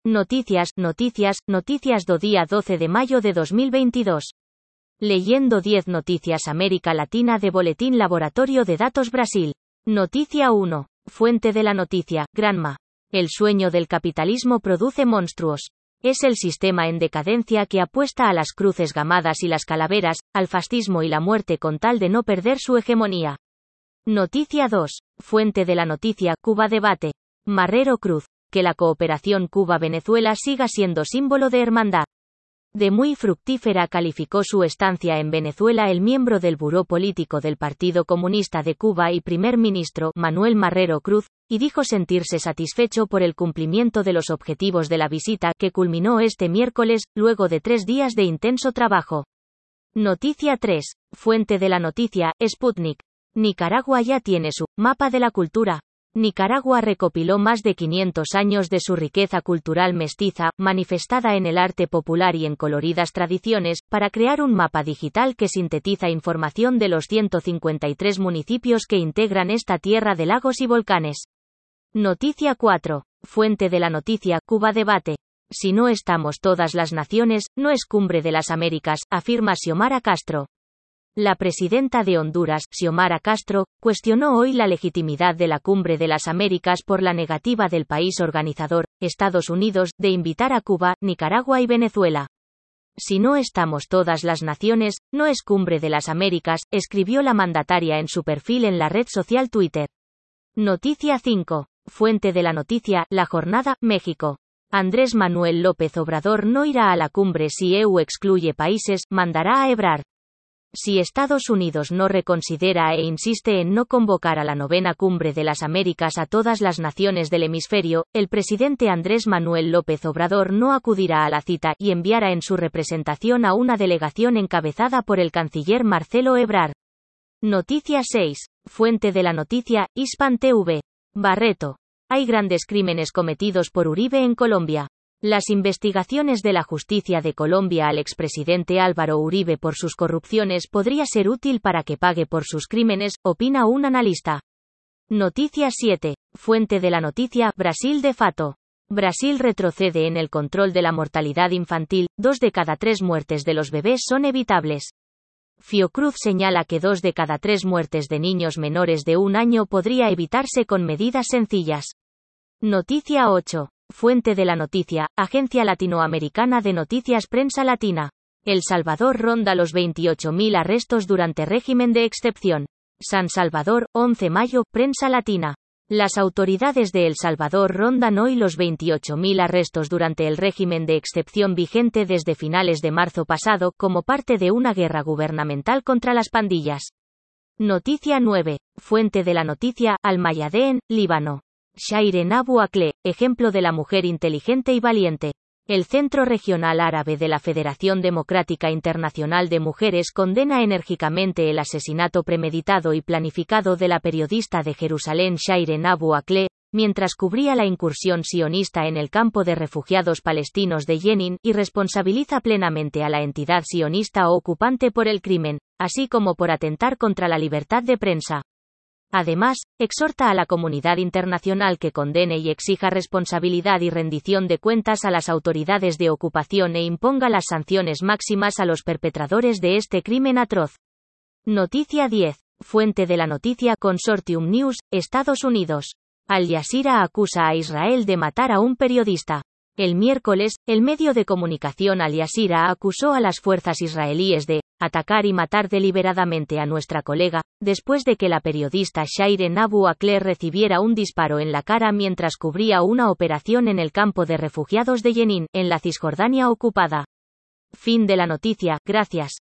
Noticias do día 12 de mayo de 2022. Leyendo 10 noticias América Latina de Boletín Laboratorio de Datos Brasil. Noticia 1. Fuente de la noticia, Granma. El sueño del capitalismo produce monstruos. Es el sistema en decadencia que apuesta a las cruces gamadas y las calaveras, al fascismo y la muerte con tal de no perder su hegemonía. Noticia 2. Fuente de la noticia, Cuba debate. Marrero Cruz. Que la cooperación Cuba-Venezuela siga siendo símbolo de hermandad. De muy fructífera calificó su estancia en Venezuela el miembro del Buró Político del Partido Comunista de Cuba y primer ministro, Manuel Marrero Cruz, y dijo sentirse satisfecho por el cumplimiento de los objetivos de la visita que culminó este miércoles, luego de 3 días de intenso trabajo. Noticia 3. Fuente de la noticia, Sputnik. Nicaragua ya tiene su mapa de la cultura. Nicaragua recopiló más de 500 años de su riqueza cultural mestiza, manifestada en el arte popular y en coloridas tradiciones, para crear un mapa digital que sintetiza información de los 153 municipios que integran esta tierra de lagos y volcanes. Noticia 4. Fuente de la noticia, Cuba debate. Si no estamos todas las naciones, no es cumbre de las Américas, afirma Xiomara Castro. La presidenta de Honduras, Xiomara Castro, cuestionó hoy la legitimidad de la Cumbre de las Américas por la negativa del país organizador, Estados Unidos, de invitar a Cuba, Nicaragua y Venezuela. Si no estamos todas las naciones, no es Cumbre de las Américas, escribió la mandataria en su perfil en la red social Twitter. Noticia 5. Fuente de la noticia, La Jornada, México. Andrés Manuel López Obrador no irá a la cumbre si EU excluye países, mandará a Ebrard. Si Estados Unidos no reconsidera e insiste en no convocar a la 9ª Cumbre de las Américas a todas las naciones del hemisferio, el presidente Andrés Manuel López Obrador no acudirá a la cita y enviará en su representación a una delegación encabezada por el canciller Marcelo Ebrard. Noticia 6. Fuente de la noticia, Hispan TV. Barreto. Hay grandes crímenes cometidos por Uribe en Colombia. Las investigaciones de la justicia de Colombia al expresidente Álvaro Uribe por sus corrupciones podría ser útil para que pague por sus crímenes, opina un analista. Noticia 7. Fuente de la noticia, Brasil de fato. Brasil retrocede en el control de la mortalidad infantil, 2 de cada 3 muertes de los bebés son evitables. Fiocruz señala que 2 de cada 3 muertes de niños menores de 1 año podría evitarse con medidas sencillas. Noticia 8. Fuente de la noticia, Agencia Latinoamericana de Noticias Prensa Latina. El Salvador ronda los 28.000 arrestos durante régimen de excepción. San Salvador, 11 mayo, Prensa Latina. Las autoridades de El Salvador rondan hoy los 28.000 arrestos durante el régimen de excepción vigente desde finales de marzo pasado, como parte de una guerra gubernamental contra las pandillas. Noticia 9. Fuente de la noticia, Al-Mayadeen, Líbano. Shairen Abu Akleh, ejemplo de la mujer inteligente y valiente. El Centro Regional Árabe de la Federación Democrática Internacional de Mujeres condena enérgicamente el asesinato premeditado y planificado de la periodista de Jerusalén Shairen Abu Akleh, mientras cubría la incursión sionista en el campo de refugiados palestinos de Jenin, y responsabiliza plenamente a la entidad sionista o ocupante por el crimen, así como por atentar contra la libertad de prensa. Además, exhorta a la comunidad internacional que condene y exija responsabilidad y rendición de cuentas a las autoridades de ocupación e imponga las sanciones máximas a los perpetradores de este crimen atroz. Noticia 10. Fuente de la noticia, Consortium News, Estados Unidos. Al Jazeera acusa a Israel de matar a un periodista. El miércoles, el medio de comunicación Al Jazeera acusó a las fuerzas israelíes de atacar y matar deliberadamente a nuestra colega, después de que la periodista Shairen Abu Akleh recibiera un disparo en la cara mientras cubría una operación en el campo de refugiados de Jenin, en la Cisjordania ocupada. Fin de la noticia, gracias.